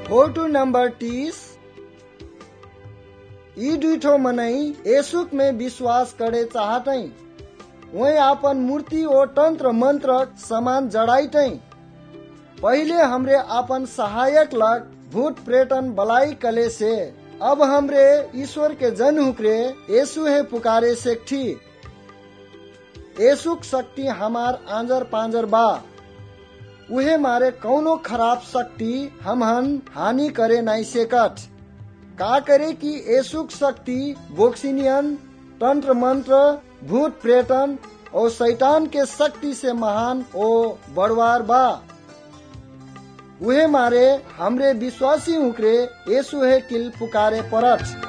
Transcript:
Photo number 30। ई दुठो मनई येसुक में विश्वास करे चाहतई, वही आपन मूर्ति और तंत्र मंत्र समान जड़ाइतई। पहले हमरे आपन सहायक लग भूत प्रेतन बलाई कले से, अब हमरे ईश्वर के जन हुक्रे येसु है पुकारे सेठी। येसुक शक्ति हमार आंजर पांजर बा, उहे मारे कौनो खराब शक्ति हमहन हानि करे नहीं सेकट। का करे कि येसुक शक्ति बोक्सिनियन, तंत्र मंत्र, भूत प्रेतन और शैतान के शक्ति से महान ओ बड़वार बा। उहे मारे हमरे विश्वासी हुक्रे येसु है किल पुकारे परत।